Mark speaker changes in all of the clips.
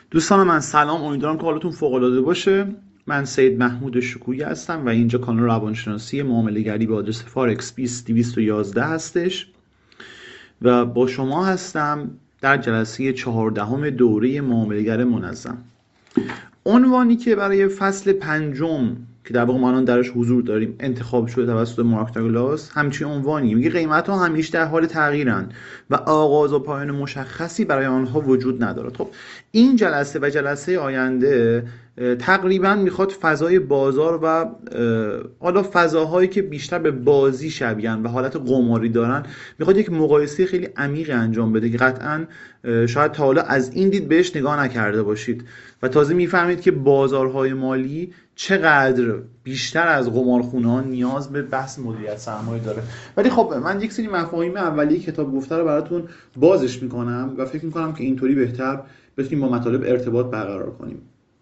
Speaker 1: دوستان من سلام، امیدوارم که حالتون فوق العاده باشه. من سید محمود شکویی هستم و اینجا کانال روانشناسی معامله‌گری به آدرس فارکس 20211 هستش و با شما هستم در جلسه 14 دوره معامله‌گر منظم. عنوانی که برای فصل پنجم که در واقع ما الان درش حضور داریم انتخاب شده توسط مارک داگلاس همچین عنوانی میگه: قیمت ها همیشه در حال تغییرن و آغاز و پایان مشخصی برای آنها وجود ندارد. خب این جلسه و جلسه آینده تقریبا میخواد فضای بازار و حالا فضاهایی که بیشتر به بازی شبیهن و حالت قماری دارن میخواد یک مقایسه خیلی عمیق انجام بده که قطعا شاید تا حالا از این دید بهش نگاه نکرده باشید و تازه میفهمید که بازارهای مالی چقدر بیشتر از قمارخونه‌ها نیاز به بحث مدیریت سرمایه داره. ولی خب من یک سری مفاهیم اولیه کتاب گفته رو براتون بازش میکنم و فکر میکنم که اینطوری بهتر بتونیم با مطالب ارتباط برقرار کنیم.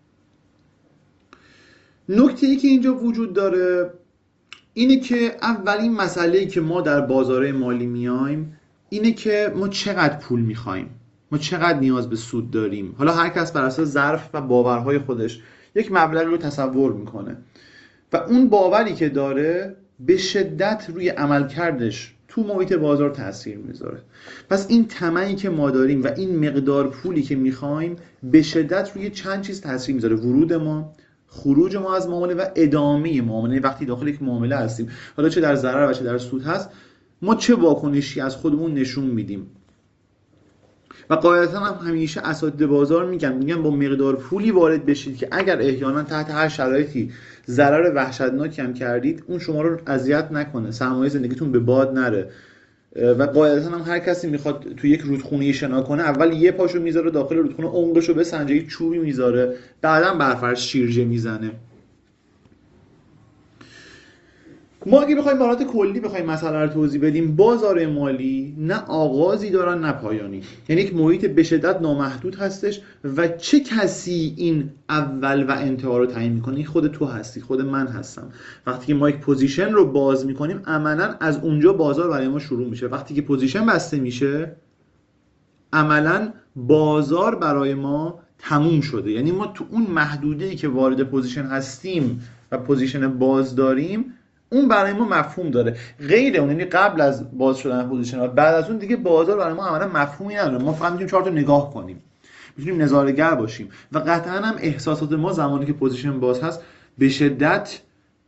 Speaker 1: نکته‌ای که اینجا وجود داره اینه که اولین مسئله‌ای که ما در بازار مالی میایم اینه که ما چقدر پول میخوایم، ما چقدر نیاز به سود داریم. حالا هر کس بر اساس ظرف و باورهای خودش یک مبلغی رو تصور میکنه و اون باوری که داره به شدت روی عملکردش تو محیط بازار تاثیر میذاره. پس این طمعی که ما داریم و این مقدار پولی که میخوایم به شدت روی چند چیز تاثیر میذاره: ورود ما، خروج ما از معامله و ادامه معامله. وقتی داخل یک معامله هستیم، حالا چه در ضرر و چه در سود هست، ما چه واکنشی از خودمون نشون میدیم. و قاعدتا هم همیشه اساتید بازار میگن با مقدار پولی وارد بشید که اگر احیانا تحت هر شرایطی ضرر وحشتناکی هم کردید اون شما رو اذیت نکنه، سرمایه زندگیتون به باد نره. و قاعدتا هم هر کسی میخواد تو یک رودخونه شنا کنه اول یه پاشو میذاره داخل رودخونه، عمقشو بسنجه، یک چوبی میذاره، بعدا برفرش شیرجه میزنه. ما اگه بخوایم برات کلی بخوایم مسئله رو توضیح بدیم، بازار مالی نه آغازی دارن نه پایانی، یعنی یک محیط به شدت نامحدود هستش و چه کسی این اول و انتها رو تعیین میکنه؟ خود تو هستی، خود من هستم. وقتی که ما یک پوزیشن رو باز میکنیم عملا از اونجا بازار برای ما شروع میشه. وقتی که پوزیشن بسته میشه عملا بازار برای ما تموم شده، یعنی ما تو اون محدوده‌ای که وارد پوزیشن هستیم و پوزیشن باز داریم اون برای ما مفهوم داره. غیر اون، یعنی قبل از باز شدن پوزیشن ها، بعد از اون دیگه بازار برای ما عملا مفهومی نداره. ما فقط میتونیم چهار تا نگاه کنیم، میتونیم نظاره‌گر باشیم و قطعا هم احساسات ما زمانی که پوزیشن باز هست به شدت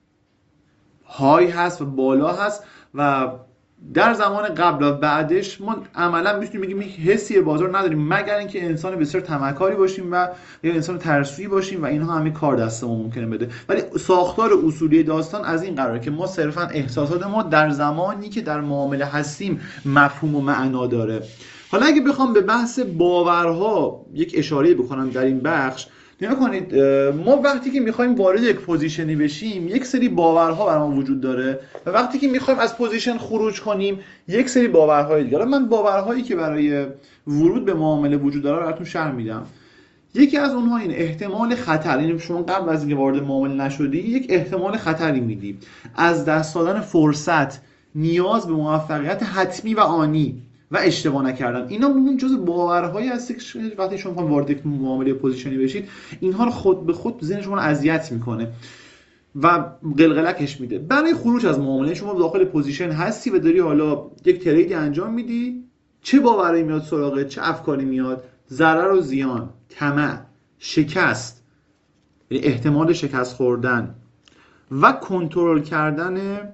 Speaker 1: های هست و بالا هست و در زمان قبل و بعدش ما عملا میتونیم بگیم یک حسی بازار نداریم، مگر اینکه انسان بسیار طمعکاری باشیم و یا انسان ترسویی باشیم و اینها همه کار دستمون ممکنه بده. ولی ساختار اصولی داستان از این قراره که ما صرفا احساسات ما در زمانی که در معامله هستیم مفهوم و معنا داره. حالا اگه بخوام به بحث باورها یک اشاره بکنم در این بخش، نگاه کنید، ما وقتی که میخوایم وارد یک پوزیشنی بشیم یک سری باورها برامون وجود داره و وقتی که میخوایم از پوزیشن خروج کنیم یک سری باورهای دیگه. من باورهایی که برای ورود به معامله وجود داره براتون شرح میدم. یکی از اونها این احتمال خطر، یعنی شما قبل از اینکه وارد معامله نشدی یک احتمال خطری میدی، از دست دادن فرصت، نیاز به موفقیت حتمی و آنی و اشتباه نکردن. اینا جزء باورهایی هست که وقتی شما میخواین وارد یک معامله پوزیشنی بشید اینها رو خود به خود ذهن شما رو اذیت میکنه و قلقلکش میده. برای خروج از معامله شما داخل پوزیشن هستی و داری حالا یک تریدی انجام میدی، چه باوری میاد سراغت، چه افکاری میاد؟ ضرر و زیان، طمع، شکست، یعنی احتمال شکست خوردن و کنترل کردن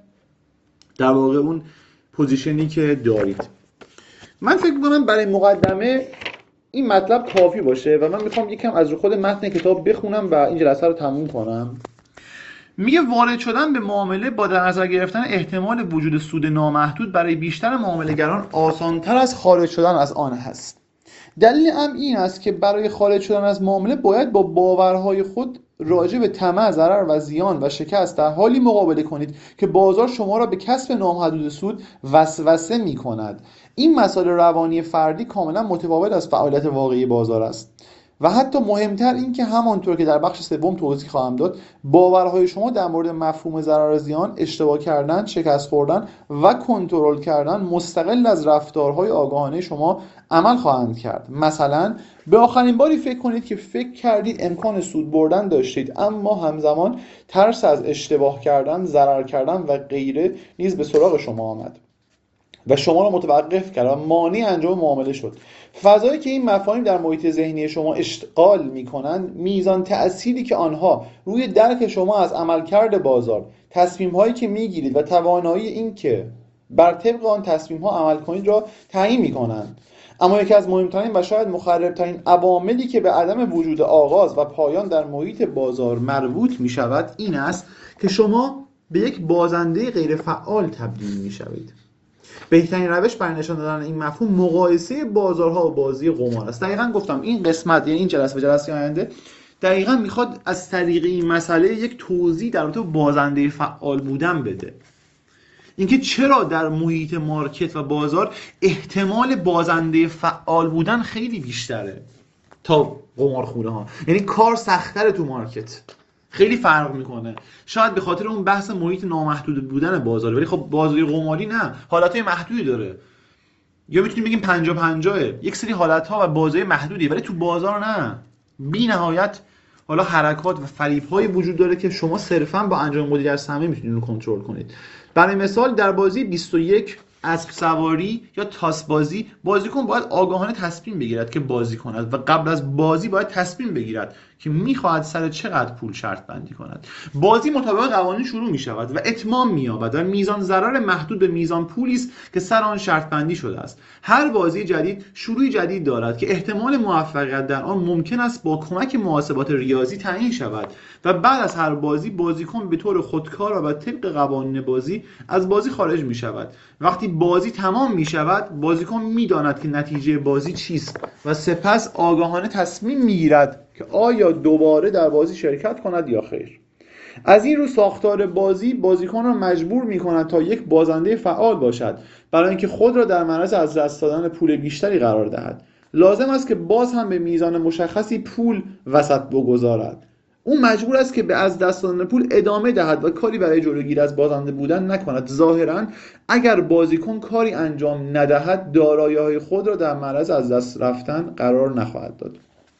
Speaker 1: در واقع اون پوزیشنی که دارید. من فکر میکنم برای مقدمه این مطلب کافی باشه و من میخوام یکم از خود متن کتاب بخونم و این جلسه رو تموم کنم. میگه وارد شدن به معامله با در نظر گرفتن احتمال وجود سود نامحدود برای بیشتر معامله‌گران آسان‌تر از خارج شدن از آن هست. دلیل امر این است که برای خارج شدن از معامله باید با باورهای خود راجع به طمع، ضرر و زیان و شکست در حالی مقابله کنید که بازار شما را به کسب نامحدود سود وسوسه می‌کند. این مسائل روانی فردی کاملا متفاوت از فعالیت واقعی بازار است. و حتی مهمتر این که همانطور که در بخش سوم توضیح خواهم داد، باورهای شما در مورد مفهوم ضرر زیان، اشتباه کردن، شکست خوردن و کنترل کردن مستقل از رفتارهای آگاهانه شما عمل خواهند کرد. مثلا به آخرین باری فکر کنید که فکر کردید امکان سود بردن داشتید، اما همزمان ترس از اشتباه کردن، ضرر کردن و غیره نیز به سراغ شما آمد و شما را متوقف کرد و مانع انجام معامله شد. فضایی که این مفاهیم در محیط ذهنی شما اشتغال می‌کنند، میزان تأثیری که آنها روی درک شما از عملکرد بازار، تصمیم‌هایی که می‌گیرید و توانایی این که بر طبق آن تصمیم‌ها عمل کنید را تعیین می‌کنند. اما یکی از مهمترین و شاید مخربترین عواملی که به عدم وجود آغاز و پایان در محیط بازار مربوط می‌شود این است که شما به یک بازنده غیر فعال تبدیل می‌شوید. بهترین روش برای نشان دادن این مفهوم مقایسه بازارها و بازی قمار است. دقیقاً گفتم این قسمت، یعنی این جلسه و جلسه آینده، دقیقاً میخواد از طریق این مسئله یک توضیح در رابطه با بازنده فعال بودن بده. اینکه چرا در محیط مارکت و بازار احتمال بازنده فعال بودن خیلی بیشتره تا قمارخونه ها. یعنی کار سخت‌تره تو مارکت، خیلی فرق میکنه. شاید به خاطر اون بحث محیط نامحدود بودن بازار، ولی خب بازاری قماری نه، حالتهای محدودی داره. یا میتونیم بگیم 50-50، یک سری حالتها و بازاری محدودی، ولی تو بازار نه، بی نهایت حالا حرکات و فریب‌های وجود داره که شما صرفاً با انجام مدیریت سهمی میتونید رو کنترل کنید. برای مثال در بازی 21 اسب سواری یا تاس بازی، بازیکن باید آگاهانه تصمیم بگیرد که بازی کند و قبل از بازی باید تصمیم بگیرد که میخواهد سر چقدر پول شرط بندی کند. بازی مطابق قوانین شروع میشود و اتمام مییابد و میزان ضرر محدود به میزان پولی است که سر آن شرط بندی شده است. هر بازی جدید شروعی جدید دارد که احتمال موفقیت در آن ممکن است با کمک محاسبات ریاضی تعیین شود و بعد از هر بازی بازیکن به طور خودکار و طبق قوانین بازی از بازی خارج می شود. وقتی بازی تمام می شود، بازیکن می داند که نتیجه بازی چیست و سپس آگاهانه تصمیم می گیرد که آیا دوباره در بازی شرکت کند یا خیر. از این رو ساختار بازی بازیکن را مجبور می کند تا یک بازنده فعال باشد برای اینکه خود را در معرض از دست دادن پول بیشتری قرار دهد. لازم است که باز هم به میزان مشخصی پول وسط بگذارد. اون مجبور است که به از دست دادن پول ادامه دهد و کاری برای جلوگیری از بازنده بودن نکند. ظاهراً اگر بازیکن کاری انجام ندهد، دارایی‌های خود را در معرض از دست رفتن قرار نخواهد داد.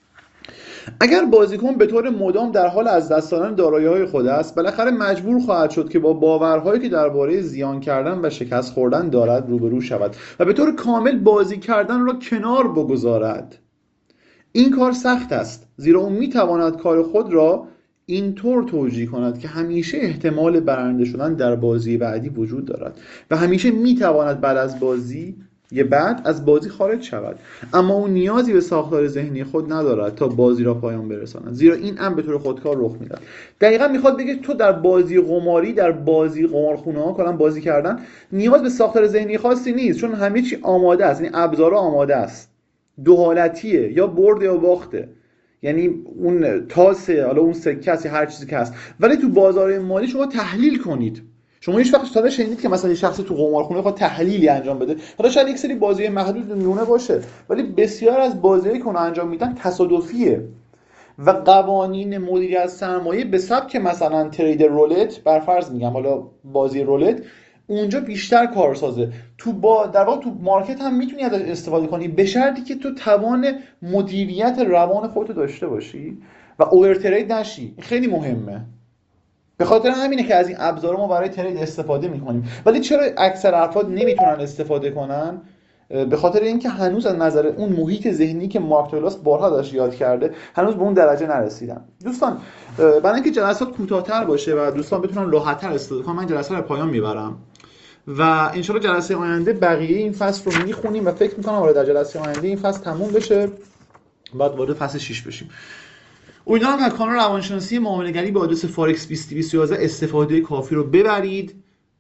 Speaker 1: اگر بازیکن به طور مدام در حال از دست دادن دارایی‌های خود است، بالاخره مجبور خواهد شد که با باورهایی که درباره زیان کردن و شکست خوردن دارد روبرو شود و به طور کامل بازی کردن را کنار بگذارد. این کار سخت است، زیرا او میتواند کار خود را اینطور توجیه کند که همیشه احتمال برنده شدن در بازی بعدی وجود دارد و همیشه میتواند بعد از بازی از بازی خارج شود، اما او نیازی به ساختار ذهنی خود ندارد تا بازی را پایان برساند، زیرا این امر به طور خودکار رخ میدهد. دقیقاً میخواد بگه تو در بازی قماری، در بازی قمارخونه ها کلا بازی کردن نیاز به ساختار ذهنی خاصی نیست، چون همه چی آماده است، یعنی ابزارها آماده است، دو حالتیه، یا برد یا باخته، یعنی اون تاسه، حالا اون سکه است، هر چیزی که هست. ولی تو بازار مالی شما تحلیل کنید. شما هیچ وقت تا شنیدید که مثلا شخصی تو قمارخونه بخواد تحلیلی انجام بده؟ حالا شاید یک سری بازی محدود نمونه باشه، ولی بسیار از بازیایی که اونها انجام میدن تصادفیه و قوانین مدیریت سرمایه به سبک مثلا ترید رولت، برفرض میگم حالا بازی رولت، اونجا بیشتر کارسازه. در واقع تو مارکت هم میتونی ازش استفاده کنی، به شرطی که تو توان مدیریت روان خودت داشته باشی و اوورترید نشی. خیلی مهمه. به خاطر همینه که از این ابزار ما برای ترید استفاده میکنیم. ولی چرا اکثر افراد نمیتونن استفاده کنن؟ به خاطر اینکه هنوز از نظر اون محیط ذهنی که مارک دوگلاس بارها داشت یاد کرده، هنوز به اون درجه نرسیدن. دوستان، برای اینکه جلسات کوتاه‌تر باشه و دوستان بتونن راحت‌تر استفاده کنن، من جلسه رو پایان میبرم و انشالله جلسه آینده بقیه این فصل رو میخونیم و فکر میکنم آره در جلسه آینده این فصل تموم بشه، بعد وارد فصل 6 بشیم. امیدوارم از کانال روانشناسی معامله‌گری با آدرس فارکس 2011 استفاده کافی رو ببرید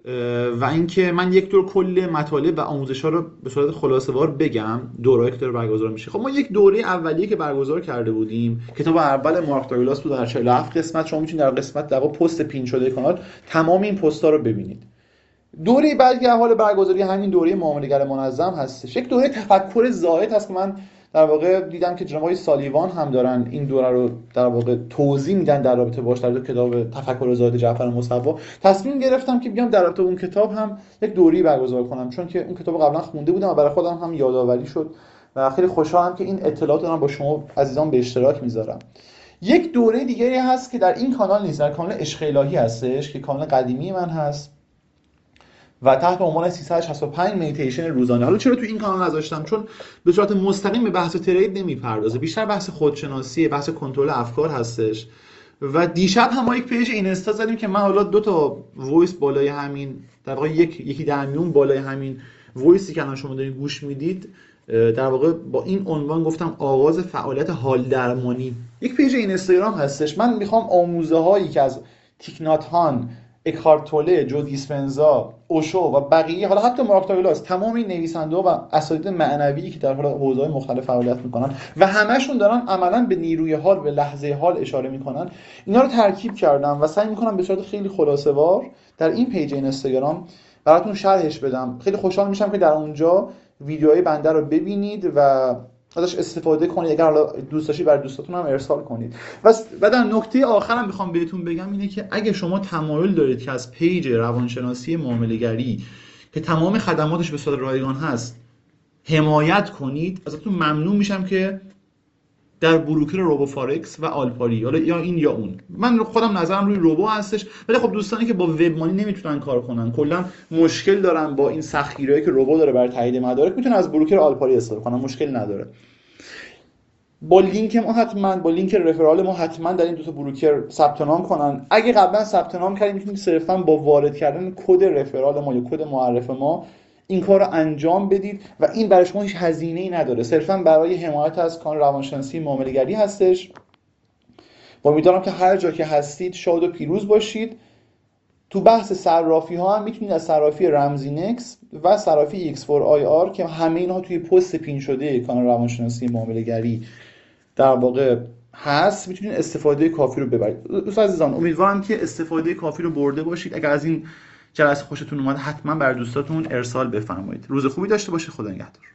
Speaker 1: و اینکه من یک دور کل مطالب و آموزش‌ها رو به صورت خلاصه‌وار بگم. دوره‌ای که داره برگزار میشه، خب ما یک دوره اولیه که برگزار کرده بودیم، کتاب اول مارک دوگلاس بود در 47 قسمت. شما میتونید در قسمت در پست پین شده کانال تمام این پست‌ها رو ببینید. دوره بعدی که حال برگزاری همین دوره معامله‌گر منظم هستش، یک دوره تفکر زائد هست که من در واقع دیدم که جناب آقای سالیوان هم دارن این دوره رو در واقع توضیح میدن در رابطه باش در کتاب تفکر زاده جعفر مصفا. تصمیم گرفتم که بیام در رابطه اون کتاب هم یک دوری برگزار کنم، چون که اون کتاب قبلا خونده بودم و برای خودم هم یادآوری شد و خیلی خوشحالم که این اطلاعات رو با شما عزیزان به اشتراک میذارم. یک دوره دیگری هست که در این کانال نیست، در کانال عشق الهی هستش که کانال قدیمی من هست و تحت عنوان 365 مدیتیشن روزانه. حالا چرا تو این کانال نذاشتم؟ چون به صورت مستقیم به بحث ترید نمیپردازه، بیشتر بحث خودشناسی، بحث کنترل افکار هستش. و دیشب هم ما یک پیج اینستا زدیم که من حالا 2 تا وایس بالای همین، در واقع یکی در میون بالای همین وایسی که الان شما دارین گوش میدید، در واقع با این عنوان گفتم آغاز فعالیت حال درمانی. یک پیج اینستاگرام هستش. من میخوام آموزه هایی که از تیک نات هان، اکهارت توله، جو دیسپنزا، اوشو و بقیه، حالا حتی مارک داگلاس، تمام این نویسنده و اساتید معنوی که در حوزه‌های مختلف فعالیت میکنن و همشون دارن عملاً به نیروی حال، به لحظه حال اشاره میکنن، اینا رو ترکیب کردم و سعی میکنم به صورت خیلی خلاصه‌وار در این پیج اینستاگرام براتون شرحش بدم. خیلی خوشحال میشم که در اونجا ویدیوهای بنده رو ببینید و ازش استفاده کنید. اگر حالا دوست داشتید برای دوستاتون هم ارسال کنید. و در نکته آخرم میخوام بهتون بگم اینه که اگه شما تمایل دارید که از پیج روانشناسی معامله‌گری که تمام خدماتش به صورت رایگان هست حمایت کنید، ازتون ممنون میشم که در بروکر روبو فارکس و آلپاری، حالا یا این یا اون، من خودم نظرم روی روبو هستش، ولی خب دوستانی که با وب مانی نمیتونن کار کنن، کلا مشکل دارن با این سختگیریایی که روبو داره برای تایید مدارک، میتونن از بروکر آلپاری استفاده کنن، مشکل نداره. با لینک ما حتما، با لینک رفرال ما حتما در این 2 تا بروکر ثبت نام کنن. اگه قبلا ثبت نام کردید میتونید صرفا با وارد کردن کد رفرال ما یا کد معرف ما این کار رو انجام بدید و این برای شما هیچ هزینه‌ای نداره، صرفا برای حمایت از کانال روانشناسی معامله‌گری هستش. امیدوارم که هر جا که هستید شاد و پیروز باشید. تو بحث صرافی ها هم میتونید از صرافی رمزینکس و صرافی X4IR که همه اینها توی پست پین شده کانال روانشناسی معامله‌گری در واقع هست، میتونید استفاده کافی رو ببرید. دوستان عزیزان، امیدوارم که استفاده کافی رو برده باشید. اگر از این جلسه خوشتون اومد حتما بر دوستاتون ارسال بفرمایید. روز خوبی داشته باشید. خدا نگهدار.